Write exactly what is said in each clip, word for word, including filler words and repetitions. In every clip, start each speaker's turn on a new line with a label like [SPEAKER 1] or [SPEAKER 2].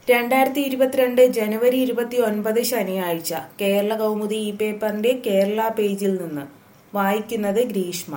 [SPEAKER 1] രണ്ടായിരത്തി ഇരുപത്തിരണ്ട് ജനുവരി ഇരുപത്തി ഒൻപത് ശനിയാഴ്ച കേരള കൗമുദി ഈ പേപ്പറിന്റെ കേരള പേജിൽ നിന്ന് വായിക്കുന്നത് ഗ്രീഷ്മ.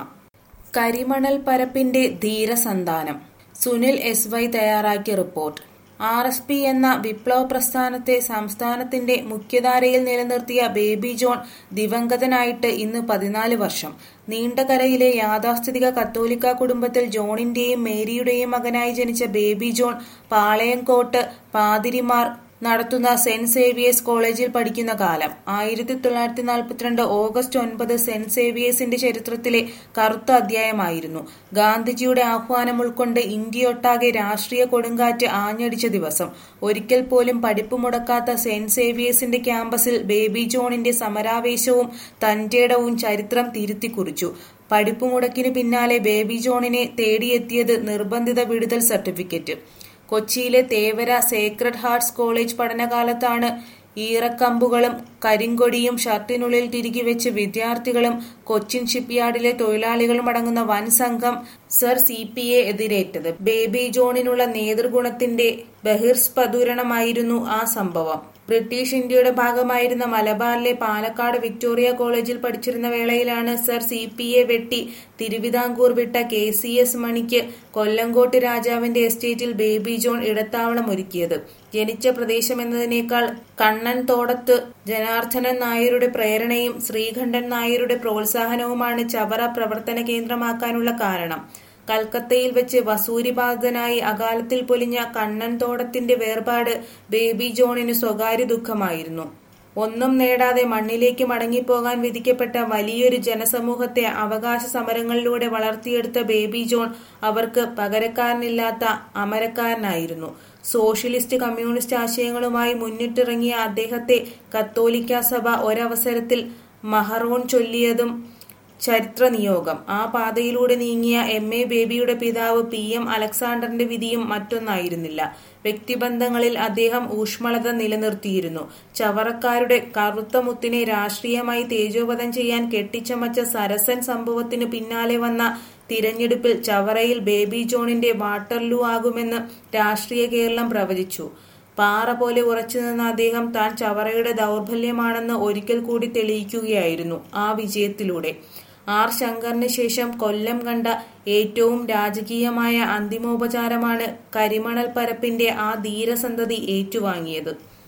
[SPEAKER 1] കരിമണൽ പരപ്പിന്റെ ധീരസന്താനം. സുനിൽ എസ് വൈ തയ്യാറാക്കിയ റിപ്പോർട്ട്. ആർ എസ് പി എന്ന വിപ്ലവ പ്രസ്ഥാനത്തെ സംസ്ഥാനത്തിന്റെ മുഖ്യധാരയിൽ നിലനിർത്തിയ ബേബി ജോൺ ദിവംഗതനായിട്ട് ഇന്ന് പതിനാല് വർഷം. നീണ്ടകരയിലെ യാഥാസ്ഥിതിക കത്തോലിക്ക കുടുംബത്തിൽ ജോണിന്റെയും മേരിയുടെയും മകനായി ജനിച്ച ബേബി ജോൺ പാളയംകോട്ട് പാതിരിമാർ നടത്തുന്ന സെന്റ് സേവിയേഴ്സ് കോളേജിൽ പഠിക്കുന്ന കാലം ആയിരത്തി തൊള്ളായിരത്തി നാൽപ്പത്തിരണ്ട് ഓഗസ്റ്റ് ഒൻപത് സെന്റ് സേവിയേഴ്സിന്റെ ചരിത്രത്തിലെ കറുത്ത അധ്യായമായിരുന്നു. ഗാന്ധിജിയുടെ ആഹ്വാനം ഉൾക്കൊണ്ട് ഇന്ത്യയൊട്ടാകെ രാഷ്ട്രീയ കൊടുങ്കാറ്റ് ആഞ്ഞടിച്ച ദിവസം. ഒരിക്കൽ പോലും പഠിപ്പ് മുടക്കാത്ത സെന്റ് സേവിയേഴ്സിന്റെ ക്യാമ്പസിൽ ബേബി ജോണിന്റെ സമരാവേശവും തന്റേടവും ചരിത്രം തിരുത്തിക്കുറിച്ചു. പഠിപ്പ് മുടക്കിനു പിന്നാലെ ബേബി ജോണിനെ തേടിയെത്തിയത് നിർബന്ധിത വിടുതൽ സർട്ടിഫിക്കറ്റ്. കൊച്ചിയിലെ തേവര സേക്രഡ് ഹാർട്സ് കോളേജ് പഠനകാലത്താണ് ഈറക്കമ്പുകളും കരിങ്കൊടിയും ഷർട്ടിനുള്ളിൽ തിരുകി വെച്ച് വിദ്യാർത്ഥികളും കൊച്ചിൻ ഷിപ്പ്യാർഡിലെ തൊഴിലാളികളും അടങ്ങുന്ന വൻ സംഘം സർ സി പി യെ എതിരേറ്റത്. ബേബി ജോണിനുള്ള നേതൃഗുണത്തിന്റെ ബഹിർസ്ഫുരണമായിരുന്നു ആ സംഭവം. ബ്രിട്ടീഷ് ഇന്ത്യയുടെ ഭാഗമായിരുന്ന മലബാറിലെ പാലക്കാട് വിക്ടോറിയ കോളേജിൽ പഠിച്ചിരുന്ന വേളയിലാണ് സർ സി പി യെ വെട്ടി തിരുവിതാംകൂർ വിട്ട കെ സി എസ് മണിക്ക് കൊല്ലങ്കോട്ട് രാജാവിന്റെ എസ്റ്റേറ്റിൽ ബേബി ജോൺ ഇടത്താവളം ഒരുക്കിയത്. ജനിച്ച പ്രദേശമെന്നതിനേക്കാൾ കണ്ണൻ തോടത്ത് ജനാർദ്ദനൻ നായരുടെ പ്രേരണയും ശ്രീകണ്ഠൻ നായരുടെ പ്രോത്സാഹനവുമാണ് ചവറ പ്രവർത്തന കേന്ദ്രമാക്കാനുള്ള കാരണം. കൽക്കത്തയിൽ വെച്ച് വസൂരിബാധിതനായി അകാലത്തിൽ പൊലിഞ്ഞ കണ്ണൻ തോടത്തിന്റെ വേർപാട് ബേബി ജോണിന് സ്വകാര്യ ദുഃഖമായിരുന്നു. ഒന്നും നേടാതെ മണ്ണിലേക്ക് മടങ്ങിപ്പോകാൻ വിധിക്കപ്പെട്ട വലിയൊരു ജനസമൂഹത്തെ അവകാശ സമരങ്ങളിലൂടെ വളർത്തിയെടുത്ത ബേബി ജോൺ അവർക്ക് പകരക്കാരനില്ലാത്ത അമരക്കാരനായിരുന്നു. സോഷ്യലിസ്റ്റ് കമ്മ്യൂണിസ്റ്റ് ആശയങ്ങളുമായി മുന്നിട്ടിറങ്ങിയ അദ്ദേഹത്തെ കത്തോലിക്ക സഭ ഒരവസരത്തിൽ മഹറോൺ ചൊല്ലിയതും ചരിത്ര നിയോഗം. ആ പാതയിലൂടെ നീങ്ങിയ എം എ ബേബിയുടെ പിതാവ് പി എം അലക്സാണ്ടറിന്റെ വിധിയും മറ്റൊന്നായിരുന്നില്ല. വ്യക്തിബന്ധങ്ങളിൽ അദ്ദേഹം ഊഷ്മളത നിലനിർത്തിയിരുന്നു. ചവറക്കാരുടെ കറുത്ത മുത്തിനെ രാഷ്ട്രീയമായി തേജോവധം ചെയ്യാൻ കെട്ടിച്ചമച്ച സരസൻ സംഭവത്തിനു പിന്നാലെ വന്ന തിരഞ്ഞെടുപ്പിൽ ചവറയിൽ ബേബി ജോണിന്റെ വാട്ടർലൂ ആകുമെന്ന് രാഷ്ട്രീയ കേരളം പ്രവചിച്ചു. പാറ പോലെ ഉറച്ചുനിന്ന അദ്ദേഹം താൻ ചവറയുടെ ദൗർബല്യമാണെന്ന് ഒരിക്കൽ കൂടി തെളിയിക്കുകയായിരുന്നു ആ വിജയത്തിലൂടെ. ആർ ശങ്കറിന് ശേഷം കൊല്ലം കണ്ട ഏറ്റവും രാജകീയമായ അന്തിമോപചാരമാണ് കരിമണൽ പരപ്പിന്റെ ആ ധീരസന്തതി ഏറ്റുവാങ്ങിയത്.